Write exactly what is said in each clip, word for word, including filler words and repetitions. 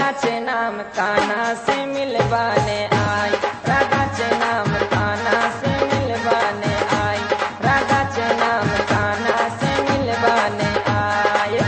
राधा चे नाम कान्हा से मिलवाने आई, राधा चे नाम कान्हा से मिलवाने आई, राधा चे नाम कान्हा से मिलवाने आई।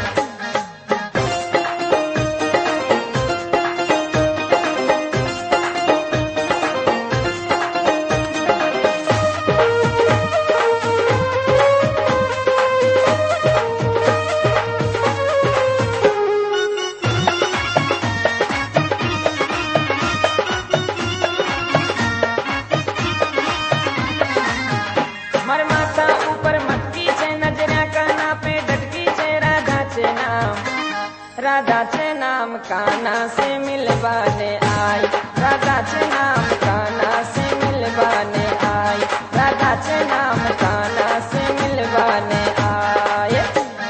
मर माथा ऊपर मटकी छे नजरा कान्हा पे डटकी छे, राधा चे नाम राधा चे नाम कान्हा से मिलवाने आई, राधा चे नाम कान्हा से मिलवाने आई, राधा चे नाम कान्हा से मिलवाने आई।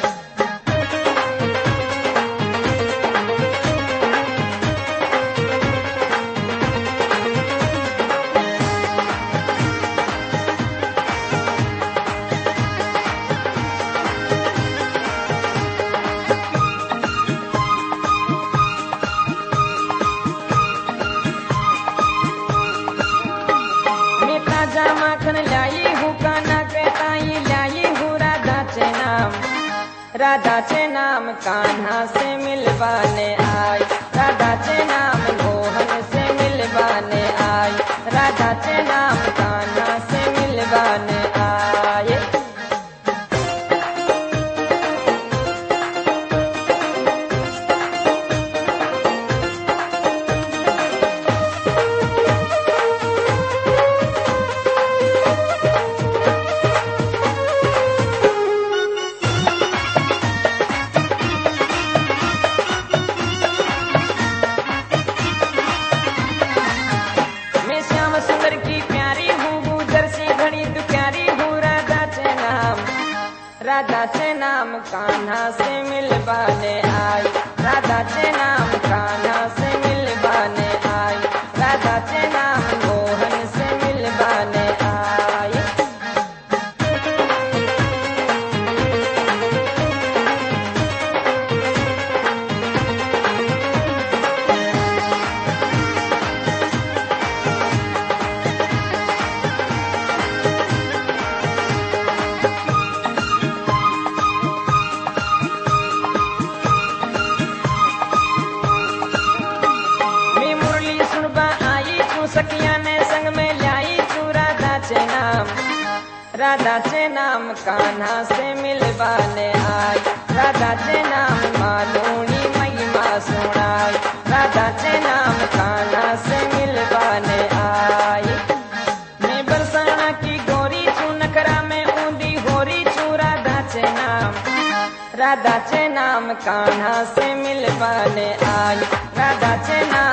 ताजा माखन लाई हूँ कान्हा के ताई लाई हूँ, राधा चे नाम राधा चे नाम कान्हा से मिलवाने आई, राधा चे नाम मोहन से मिलवाने आई, राधा चे नाम कान्हा से मिलवाने आई। मैं श्याम सुंदर की प्यारी हूँ, गुजर से घड़ी दुख्यारी हूँ, राधा चे नाम राधा चे नाम कान्हा से मिलवाने आई, राधा चे नाम कान्हा से मिलवाने आई, राधा चे नाम मोहन से मिलवाने आई। मैं मुरली सुनबा आई तू सखिया ने संग में लाई तू, राधा चे नाम राधा चे नाम कान्हा से मिलवाने आई, राधा चे नाम मालूनी महिमा सुनाई, राधा चे नाम कान्हा से मिलवाने आई। मैं बरसाना की गोरी छू नखरा में ऊंधी होरी छू, राधा चे नाम राधा चे नाम कान्हा से मिलवाने आई, राधा चे नाम